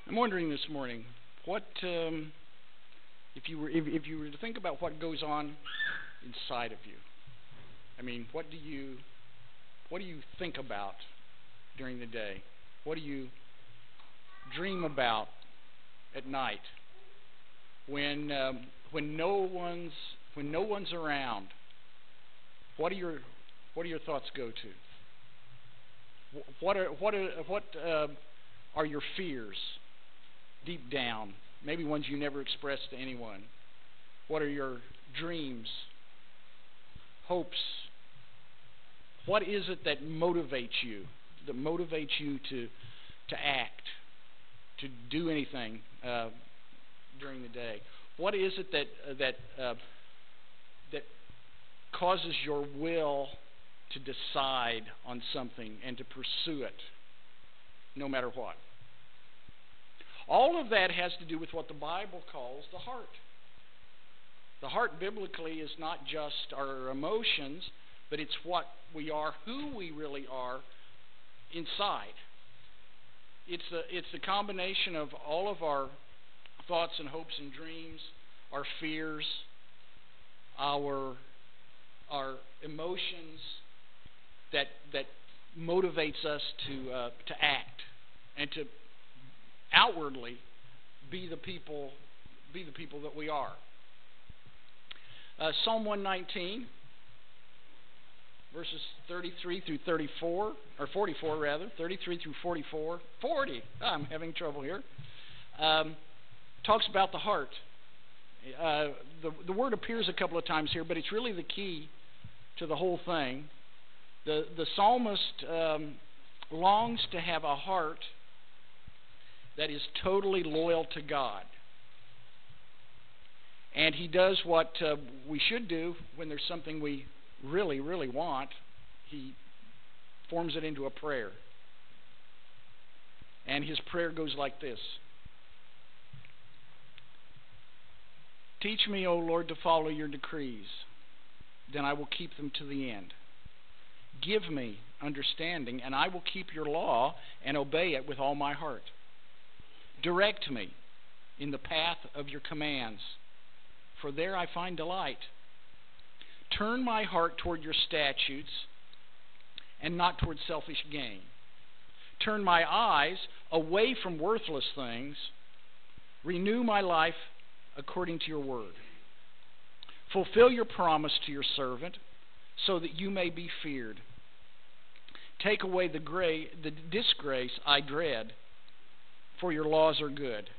I'm wondering this morning, what if you were to think about what goes on inside of you? I mean, what do you think about during the day? What do you dream about at night when no one's around? What do your thoughts go to? What are your fears deep down? Maybe ones you never expressed to anyone. What are your dreams, hopes? What is it that motivates you? To act, to do anything during the day? What is it that causes your will to decide on something and to pursue it, no matter what? All of that has to do with what the Bible calls the heart. The heart biblically is not just our emotions, but it's what we are, who we really are inside. It's the combination of all of our thoughts and hopes and dreams, our fears, our emotions that motivates us to act and to outwardly be the people that we are. Psalm 119, verses 33 through 34, or 44 rather, 33 through 44, 40. I'm having trouble here. Talks about the heart. The word appears a couple of times here, but it's really the key to the whole thing. The psalmist longs to have a heart that is totally loyal to God. And he does what we should do when there's something we really, really want. He forms it into a prayer. And his prayer goes like this. Teach me, O Lord, to follow your decrees. Then I will keep them to the end. Give me understanding, and I will keep your law and obey it with all my heart. Direct me in the path of your commands, for there I find delight. Turn my heart toward your statutes and not toward selfish gain. Turn my eyes away from worthless things. Renew my life according to your word. Fulfill your promise to your servant so that you may be feared. Take away the disgrace I dread, for your laws are good.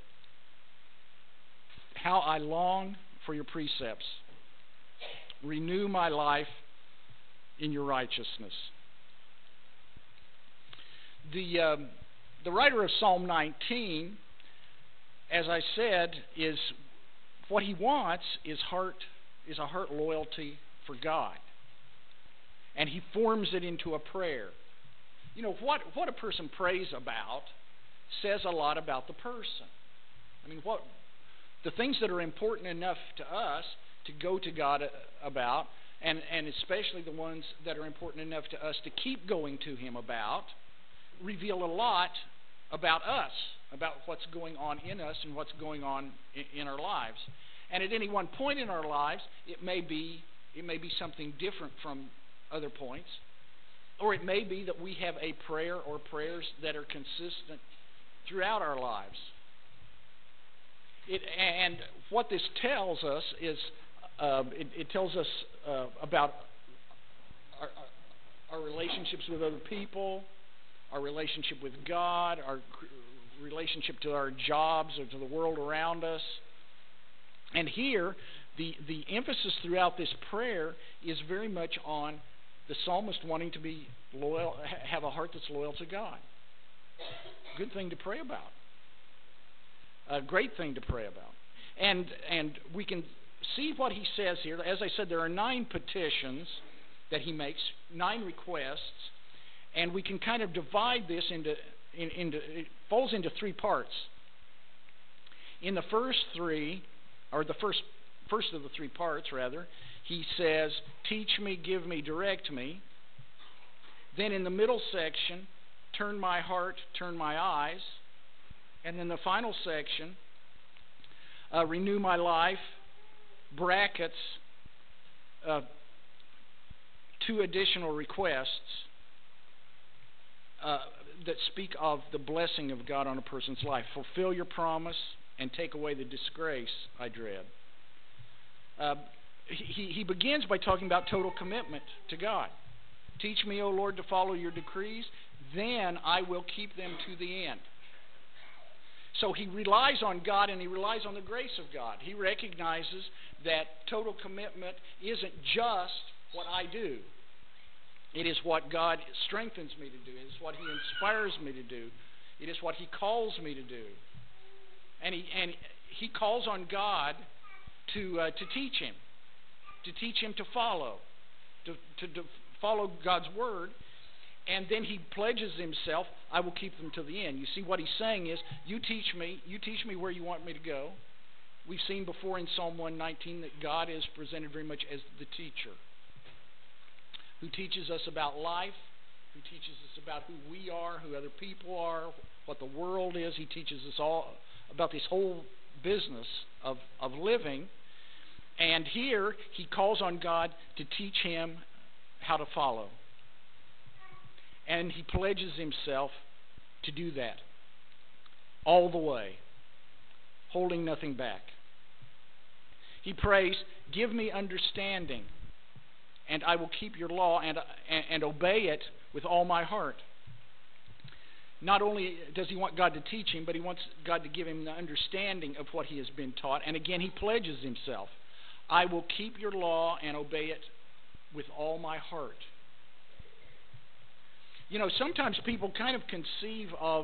How I long for your precepts. Renew my life in your righteousness. The writer of Psalm 19, as I said, is what he wants is a heart loyalty for God. And he forms it into a prayer. You know, what a person prays about says a lot about the person. I mean, the things that are important enough to us to go to God about, and especially the ones that are important enough to us to keep going to him about, reveal a lot about us, about what's going on in us and what's going on in our lives. And at any one point in our lives, it may be something different from other points, or it may be that we have a prayer or prayers that are consistent throughout our lives. And what this tells us is it tells us about our relationships with other people, our relationship with God, our relationship to our jobs or to the world around us. And here, the emphasis throughout this prayer is very much on the psalmist wanting to be loyal, have a heart that's loyal to God. Good thing to pray about. A great thing to pray about. And we can see what he says here. As I said, there are 9 petitions that he makes, 9 requests, and we can kind of divide this into it falls into 3 parts. In the first 3, or the first of the 3 parts rather, he says, teach me, give me, direct me. Then in the middle section, turn my heart, turn my eyes. And then the final section, renew my life, brackets, 2 additional requests that speak of the blessing of God on a person's life. Fulfill your promise and take away the disgrace I dread. He begins by talking about total commitment to God. Teach me, O Lord, to follow your decrees, then I will keep them to the end. So he relies on God and he relies on the grace of God. He recognizes that total commitment isn't just what I do. It is what God strengthens me to do. It is what He inspires me to do. It is what He calls me to do. And he calls on God to teach him to follow, to follow God's word. And then he pledges himself, I will keep them to the end. You see, what he's saying is, you teach me where you want me to go. We've seen before in Psalm 119 that God is presented very much as the teacher, who teaches us about life, who teaches us about who we are, who other people are, what the world is. He teaches us all about this whole business of living. And here he calls on God to teach him how to follow. And he pledges himself to do that all the way, holding nothing back. He prays, give me understanding, and I will keep your law and obey it with all my heart. Not only does he want God to teach him, but he wants God to give him the understanding of what he has been taught. And again, he pledges himself, I will keep your law and obey it with all my heart. You know, sometimes people kind of conceive of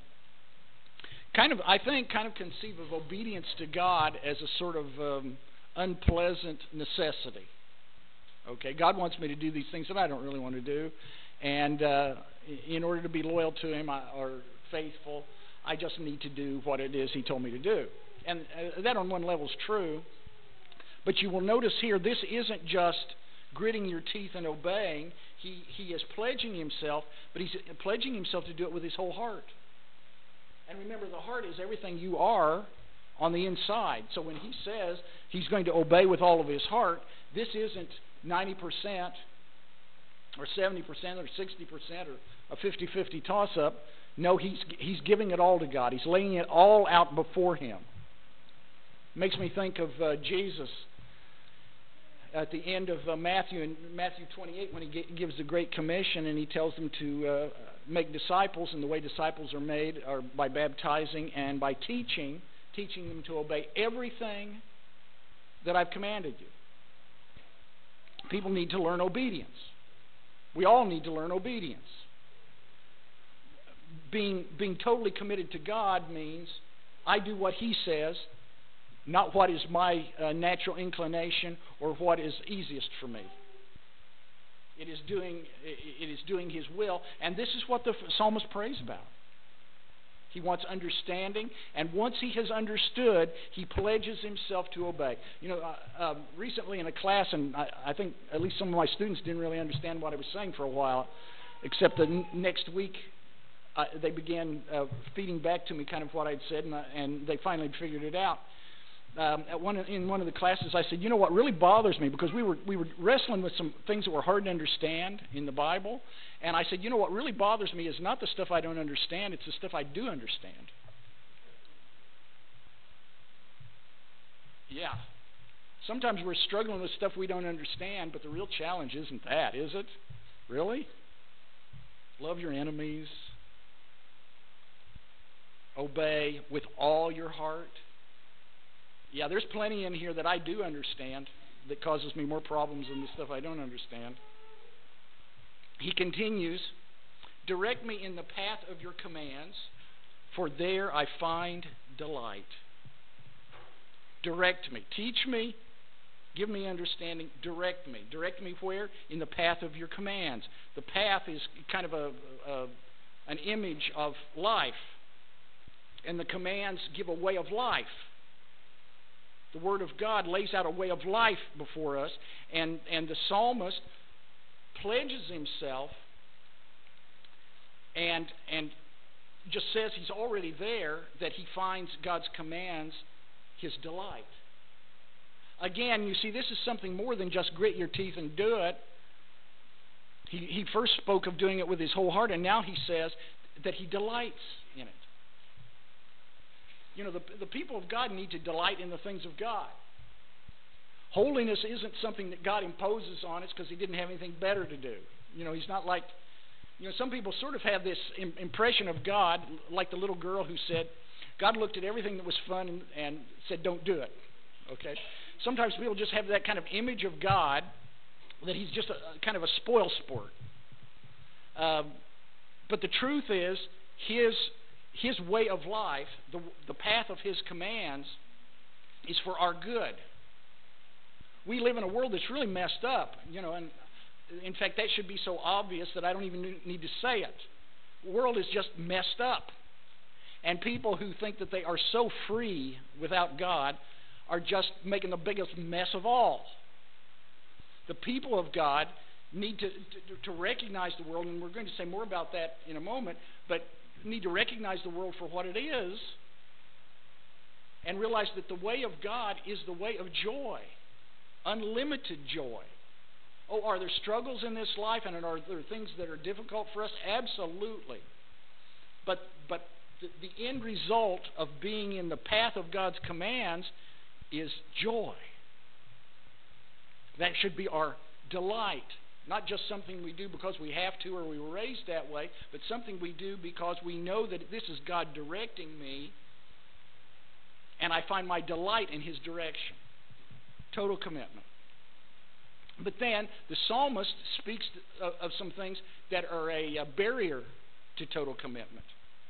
obedience to God as a sort of unpleasant necessity. Okay, God wants me to do these things that I don't really want to do, and in order to be loyal to Him or faithful, I just need to do what it is He told me to do. And that on one level is true, but you will notice here, this isn't just gritting your teeth and obeying. He is pledging himself, but he's pledging himself to do it with his whole heart. And remember, the heart is everything you are on the inside. So when he says he's going to obey with all of his heart, this isn't 90% or 70% or 60% or a 50-50 toss-up. No, he's giving it all to God. He's laying it all out before him. Makes me think of Jesus at the end of Matthew, in Matthew 28, when he gives the Great Commission and he tells them to make disciples, and the way disciples are made are by baptizing and by teaching them to obey everything that I've commanded you. People need to learn obedience. We all need to learn obedience. Being totally committed to God means I do what He says, not what is my natural inclination or what is easiest for me. It is doing His will, and this is what the psalmist prays about. He wants understanding, and once he has understood, he pledges himself to obey. You know, recently in a class, and I think at least some of my students didn't really understand what I was saying for a while, except that next week they began feeding back to me kind of what I'd said, and they finally figured it out. In one of the classes, I said, you know what really bothers me, because we were wrestling with some things that were hard to understand in the Bible, and I said, you know what really bothers me is not the stuff I don't understand, it's the stuff I do understand. Yeah. Sometimes we're struggling with stuff we don't understand, but the real challenge isn't that, is it? Really? Love your enemies. Obey with all your heart. Yeah, there's plenty in here that I do understand that causes me more problems than the stuff I don't understand. He continues, direct me in the path of your commands, for there I find delight. Direct me. Teach me. Give me understanding. Direct me. Direct me where? In the path of your commands. The path is kind of an image of life, and the commands give a way of life. The Word of God lays out a way of life before us, and the psalmist pledges himself and just says he's already there, that he finds God's commands his delight. Again, you see, this is something more than just grit your teeth and do it. He first spoke of doing it with his whole heart, and now he says that he delights in it. You know, the people of God need to delight in the things of God. Holiness isn't something that God imposes on us because he didn't have anything better to do. You know, he's not like, you know, some people sort of have this impression of God, like the little girl who said, God looked at everything that was fun and said, don't do it. Okay? Sometimes people just have that kind of image of God, that he's just a kind of a spoil sport. But the truth is, his way of life, the path of his commands, is for our good. We live in a world that's really messed up, you know, and in fact that should be so obvious that I don't even need to say it. The world is just messed up. And people who think that they are so free without God are just making the biggest mess of all. The people of God need to recognize the world, and we're going to say more about that in a moment, but need to recognize the world for what it is and realize that the way of God is the way of joy, unlimited joy. Oh, are there struggles in this life, and are there things that are difficult for us? Absolutely. But the end result of being in the path of God's commands is joy. That should be our delight. Not just something we do because we have to or we were raised that way, but something we do because we know that this is God directing me, and I find my delight in his direction. Total commitment. But then the psalmist speaks of some things that are a barrier to total commitment.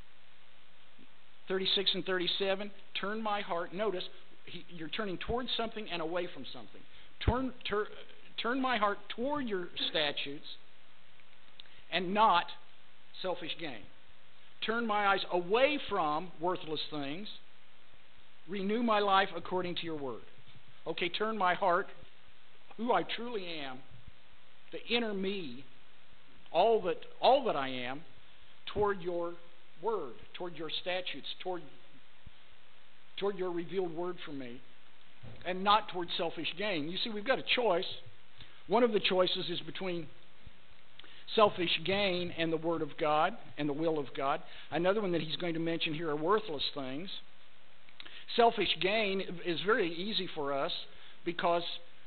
36 and 37, turn my heart. Notice, you're turning towards something and away from something. Turn my heart toward your statutes and not selfish gain. Turn my eyes away from worthless things. Renew my life according to your word. Okay, turn my heart, who I truly am, the inner me, all that I am, toward your word, toward your statutes, toward your revealed word for me, and not toward selfish gain. You see, we've got a choice. One of the choices is between selfish gain and the word of God and the will of God. Another one that he's going to mention here are worthless things. Selfish gain is very easy for us because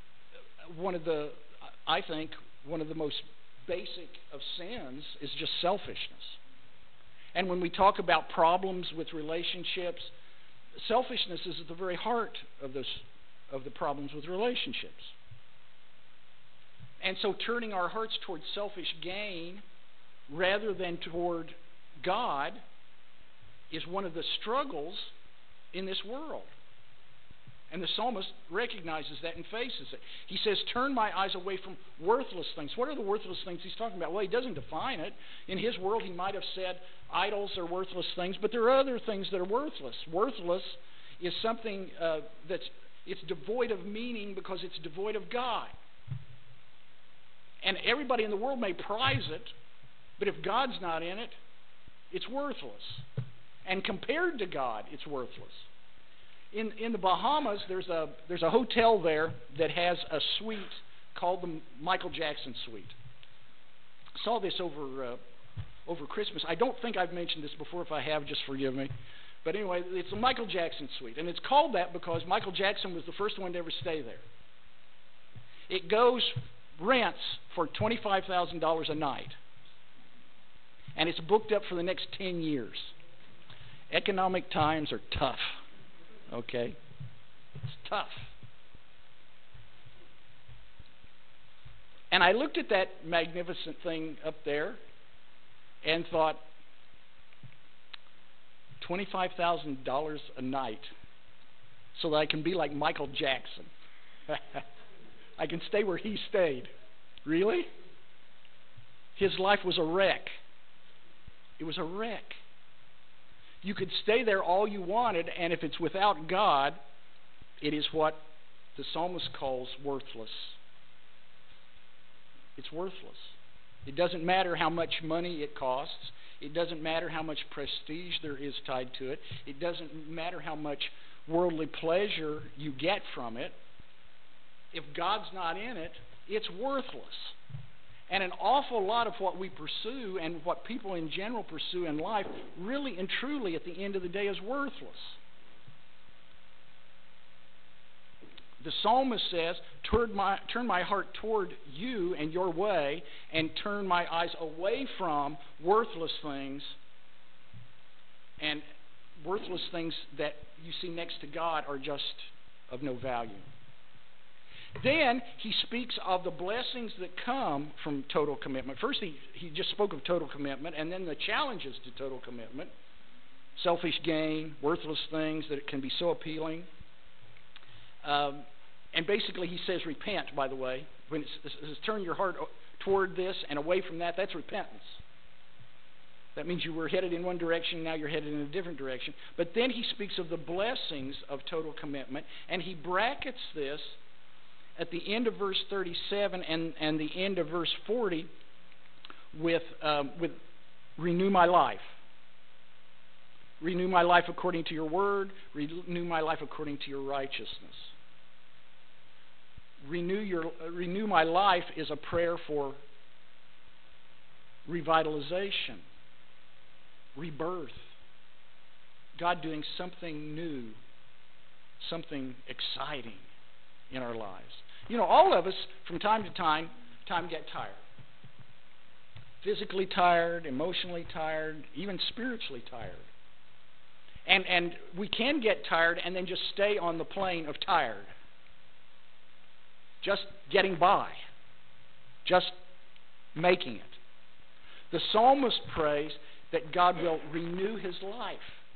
I think one of the most basic of sins is just selfishness. And when we talk about problems with relationships, selfishness is at the very heart of the problems with relationships. And so turning our hearts towards selfish gain rather than toward God is one of the struggles in this world. And the psalmist recognizes that and faces it. He says, turn my eyes away from worthless things. What are the worthless things he's talking about? Well, he doesn't define it. In his world, he might have said idols are worthless things, but there are other things that are worthless. Worthless is something it's devoid of meaning because it's devoid of God. And everybody in the world may prize it, but if God's not in it, it's worthless. And compared to God, it's worthless. In the Bahamas, there's a hotel there that has a suite called the Michael Jackson Suite. I saw this over Christmas. I don't think I've mentioned this before. If I have, just forgive me. But anyway, it's the Michael Jackson Suite. And it's called that because Michael Jackson was the first one to ever stay there. It rents for $25,000 a night. And it's booked up for the next 10 years. Economic times are tough. Okay? It's tough. And I looked at that magnificent thing up there and thought, $25,000 a night so that I can be like Michael Jackson. I can stay where he stayed. Really? His life was a wreck. It was a wreck. You could stay there all you wanted, and if it's without God, it is what the psalmist calls worthless. It's worthless. It doesn't matter how much money it costs. It doesn't matter how much prestige there is tied to it. It doesn't matter how much worldly pleasure you get from it. If God's not in it, it's worthless. And an awful lot of what we pursue and what people in general pursue in life really and truly at the end of the day is worthless. The psalmist says, turn my heart toward you and your way, and turn my eyes away from worthless things, and worthless things that you see next to God are just of no value. Then he speaks of the blessings that come from total commitment. First, he just spoke of total commitment, and then the challenges to total commitment. Selfish gain, worthless things that can be so appealing. And basically he says repent, by the way. When it says turn your heart toward this and away from that, that's repentance. That means you were headed in one direction, now you're headed in a different direction. But then he speaks of the blessings of total commitment, and he brackets this at the end of verse 37 and the end of verse 40 with renew my life. Renew my life according to your word. Renew my life according to your righteousness. Renew my life is a prayer for revitalization, rebirth. God doing something new, something exciting in our lives. You know, all of us from time to time get tired. Physically tired, emotionally tired, even spiritually tired. And we can get tired and then just stay on the plane of tired. Just getting by. Just making it. The psalmist prays that God will renew his life.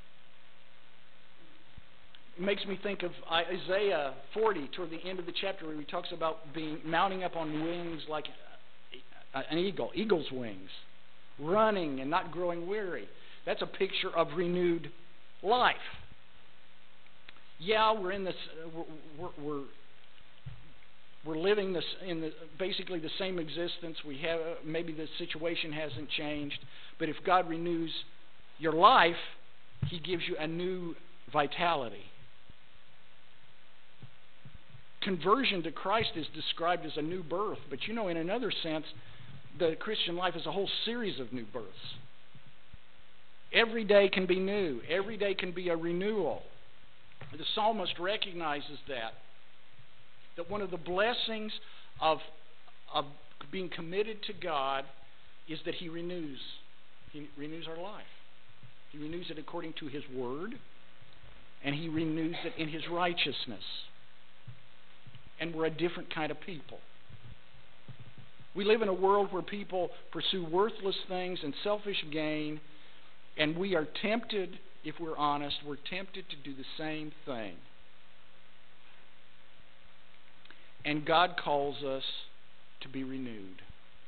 It makes me think of Isaiah 40 toward the end of the chapter where he talks about mounting up on wings like an eagle, eagle's wings, running and not growing weary. That's a picture of renewed life. Yeah, we're in this. We're living this in basically the same existence. We have maybe the situation hasn't changed, but if God renews your life, He gives you a new vitality. Conversion to Christ is described as a new birth, but you know, in another sense, the Christian life is a whole series of new births. Every day can be new. Every day can be a renewal. The psalmist recognizes that one of the blessings of being committed to God is that He renews. He renews our life. He renews it according to His Word, and He renews it in His righteousness. And we're a different kind of people. We live in a world where people pursue worthless things and selfish gain, and we are tempted, if we're honest, we're tempted to do the same thing. And God calls us to be renewed.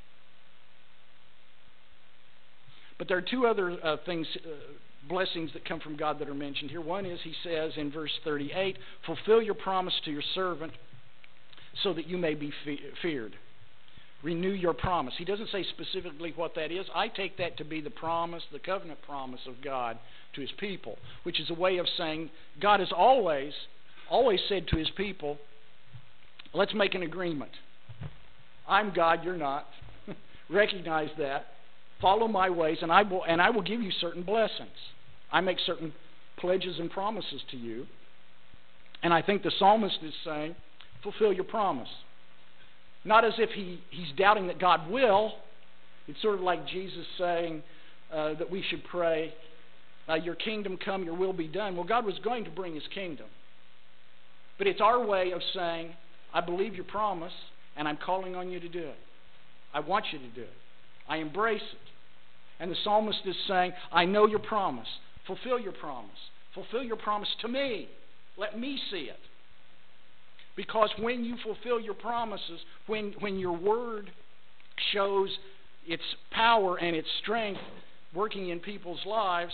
But there are two other blessings that come from God that are mentioned here. One is, He says in verse 38, fulfill your promise to your servant so that you may be feared. Renew your promise. He doesn't say specifically what that is. I take that to be the promise, the covenant promise of God to His people, which is a way of saying God has always said to His people, let's make an agreement. I'm God, you're not. Recognize that. Follow my ways, and I will give you certain blessings. I make certain pledges and promises to you. And I think the psalmist is saying, fulfill your promise. Not as if he's doubting that God will. It's sort of like Jesus saying that we should pray, your kingdom come, your will be done. Well, God was going to bring His kingdom. But it's our way of saying, I believe your promise, and I'm calling on you to do it. I want you to do it. I embrace it. And the psalmist is saying, I know your promise. Fulfill your promise. Fulfill your promise to me. Let me see it. Because when you fulfill your promises, when your word shows its power and its strength working in people's lives,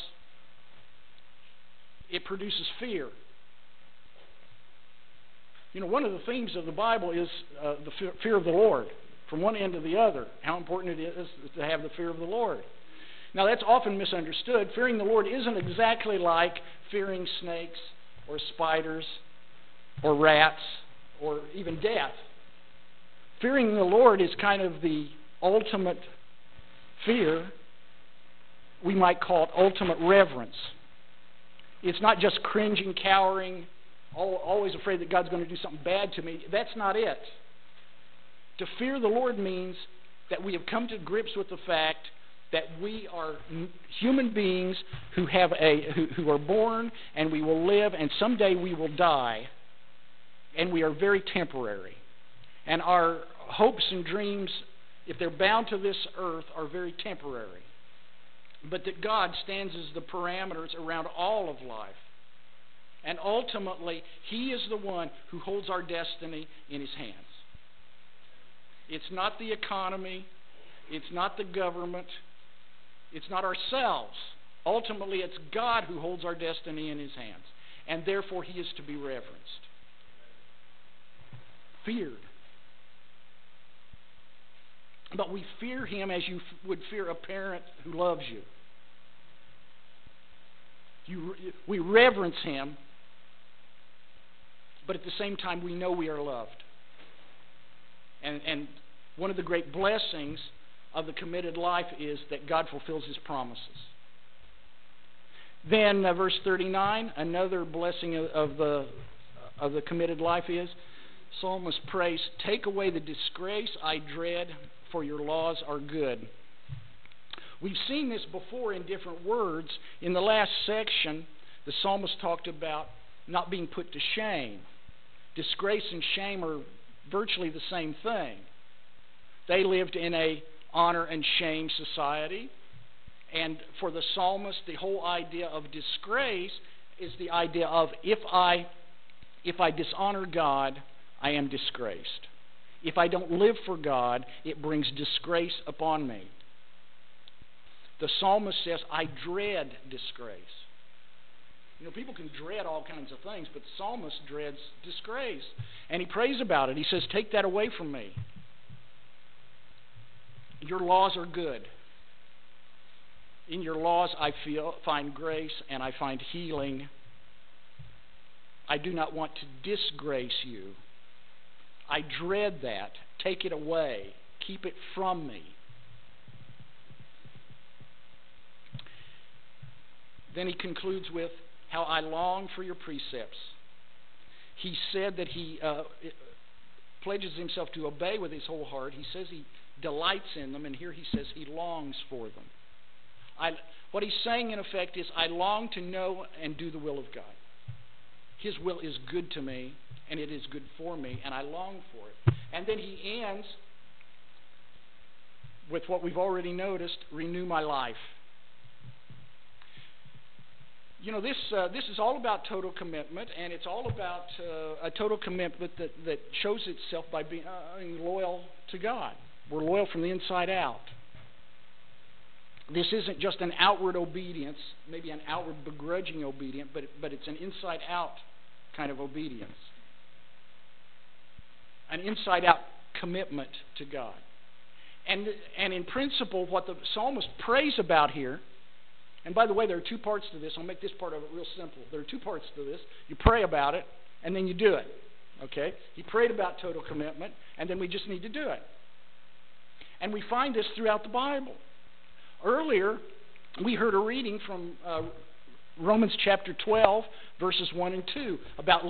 it produces fear. You know, one of the themes of the Bible is the fear of the Lord. from one end to the other, how important it is to have the fear of the Lord. Now, that's often misunderstood. Fearing the Lord isn't exactly like fearing snakes or spiders or rats or even death. Fearing the Lord is kind of the ultimate fear. We might call it ultimate reverence. It's not just cringing, cowering, always afraid that God's going to do something bad to me. That's not it. To fear the Lord means that we have come to grips with the fact that we are human beings who are born, and we will live, and someday we will die, and we are very temporary. And our hopes and dreams, if they're bound to this earth, are very temporary. But that God stands as the parameters around all of life. And ultimately, He is the one who holds our destiny in His hands. It's not the economy. It's not the government. It's not ourselves. Ultimately, it's God who holds our destiny in His hands. And therefore, He is to be reverenced. Feared. But we fear Him as you would fear a parent who loves you. We reverence Him, but at the same time we know we are loved. And one of the great blessings of the committed life is that God fulfills His promises. Then verse 39, another blessing of the committed life is, psalmist prays, take away the disgrace I dread, for your laws are good. We've seen this before in different words. In the last section, the psalmist talked about not being put to shame. Disgrace and shame are virtually the same thing. They lived in a honor and shame society. And for the psalmist, the whole idea of disgrace is the idea of if I dishonor God, I am disgraced. If I don't live for God, it brings disgrace upon me. The psalmist says, I dread disgrace. You know, people can dread all kinds of things, but the psalmist dreads disgrace. And he prays about it. He says, take that away from me. Your laws are good. In your laws I find grace and I find healing. I do not want to disgrace you. I dread that. Take it away. Keep it from me. Then he concludes with, how I long for your precepts. He said that he pledges himself to obey with his whole heart. He says he delights in them, and here he says he longs for them. What he's saying, in effect, is I long to know and do the will of God. His will is good to me, and it is good for me, and I long for it. And then he ends with what we've already noticed, renew my life. You know, this is all about total commitment, and it's all about a total commitment that shows itself by being loyal to God. We're loyal from the inside out. This isn't just an outward obedience, maybe an outward begrudging obedience, but it's an inside-out kind of obedience. An inside-out commitment to God. And in principle, what the psalmist prays about here, and by the way, there are two parts to this. I'll make this part of it real simple. There are two parts to this. You pray about it, and then you do it. Okay? He prayed about total commitment, and then we just need to do it. And we find this throughout the Bible. Earlier, we heard a reading from Romans chapter 12, verses 1 and 2, about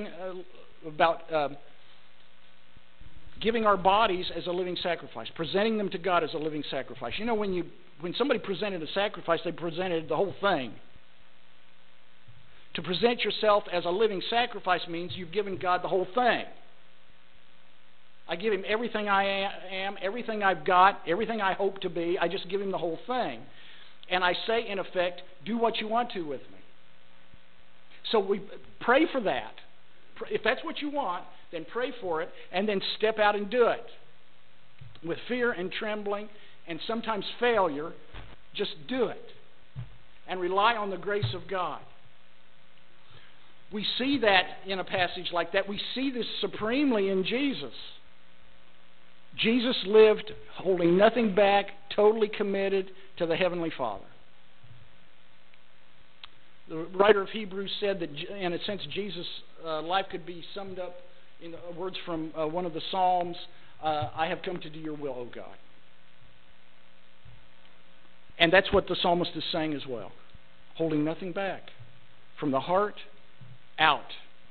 giving our bodies as a living sacrifice, presenting them to God as a living sacrifice. You know, when somebody presented a sacrifice, they presented the whole thing. To present yourself as a living sacrifice means you've given God the whole thing. I give Him everything I am, everything I've got, everything I hope to be. I just give Him the whole thing. And I say, in effect, do what you want to with me. So we pray for that. If that's what you want, then pray for it, and then step out and do it. With fear and trembling, and sometimes failure, just do it. And rely on the grace of God. We see that in a passage like that. We see this supremely in Jesus. Jesus lived holding nothing back, totally committed to the Heavenly Father. The writer of Hebrews said that, in a sense, Jesus' life could be summed up in words from one of the Psalms, I have come to do your will, O God. And that's what the psalmist is saying as well. Holding nothing back. From the heart out.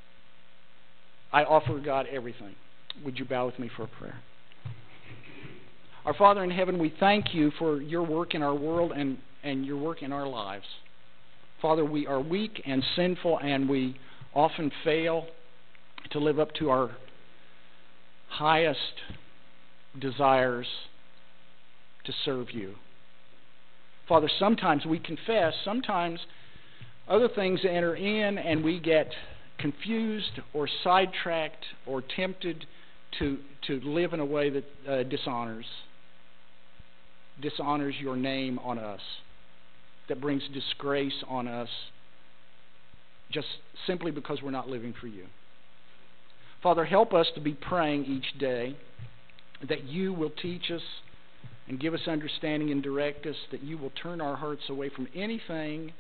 I offer God everything. Would you bow with me for a prayer? Our Father in heaven, we thank you for your work in our world and your work in our lives. Father, we are weak and sinful, and we often fail to live up to our highest desires to serve you. Father, sometimes we confess, sometimes other things enter in and we get confused or sidetracked or tempted to live in a way that dishonors your name on us, that brings disgrace on us, just simply because we're not living for you. Father, help us to be praying each day that you will teach us and give us understanding and direct us, that you will turn our hearts away from anything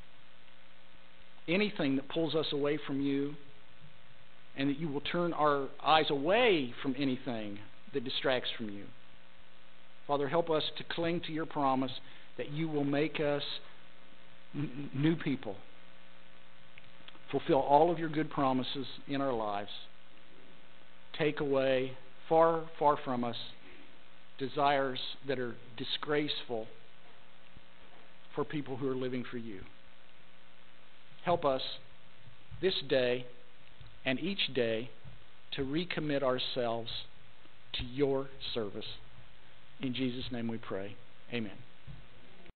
that pulls us away from you, and that you will turn our eyes away from anything that distracts from you. Father, help us to cling to your promise that you will make us new people. Fulfill all of your good promises in our lives. Take away, far, far from us, desires that are disgraceful for people who are living for you. Help us this day and each day to recommit ourselves to your service. In Jesus' name we pray. Amen.